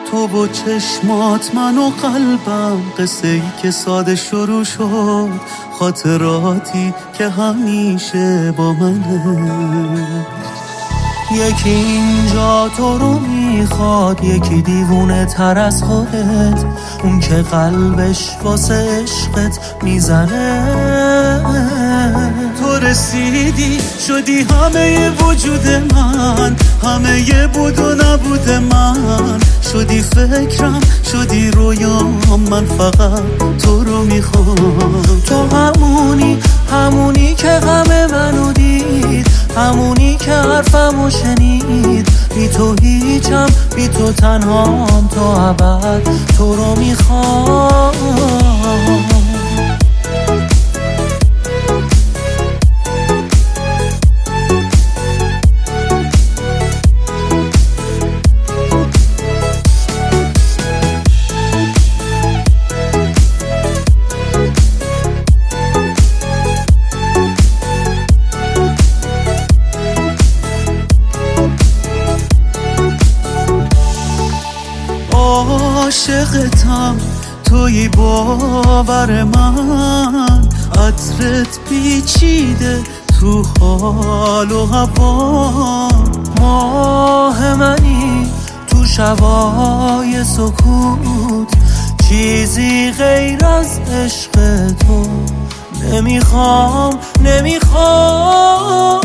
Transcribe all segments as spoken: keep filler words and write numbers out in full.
تو و چشمات من و قلبم، قصه ای که ساده شروع شد، خاطراتی که همیشه با منه. یکی اینجا تو رو میخواد، یکی دیوونه تر از خودت، اون که قلبش واسه عشقت میزنه. تو رسیدی شدی همه وجود من، همه یه بود و نبود من، شدی فکرم شدی رویام، من فقط تو رو میخوام. تو همونی همونی که غم منو دید، همونی که حرفمو شنید، بی تو هیچم بی تو تنهام، تا ابد تو رو میخوام. عاشقتم توی باور من، عطرت پیچیده تو حال و هوا، ماه منی تو شبای سکوت، چیزی غیر از عشق تو نمیخوام نمیخوام.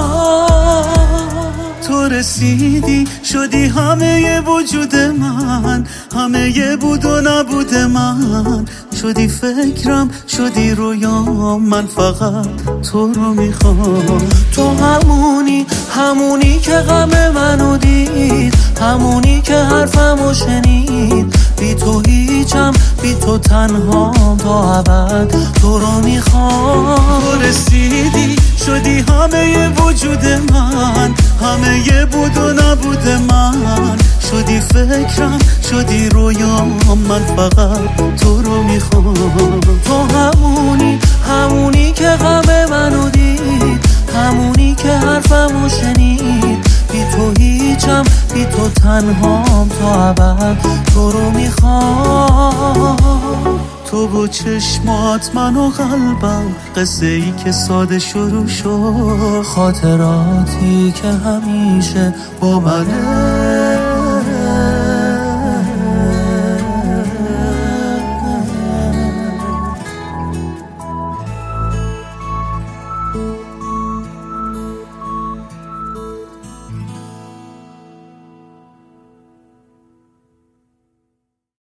تو رسیدی شدی همه ی وجود من، همه ی بود و نبود من، شدی فکرم شدی رویام، من فقط تو رو میخوام. تو همونی همونی که غم منو دید، همونی که حرفمو شنید، بی تو هیچم بی تو تنهام، تا ابد تو رو میخوام. تو رسیدی شدی همه ی وجود من، همه ی بود و نبود من، شدی فکرم شدی رویام، من فقط تو رو میخوام. تو همونی همونی که غم منو دید، همونی که حرفمو شنید، بی تو هیچم بی تو تنهام، تا ابد تو رو میخوام. تو و چشمات من و قلبم، قصه ای که ساده شروع شد، خاطراتی که همیشه با منه.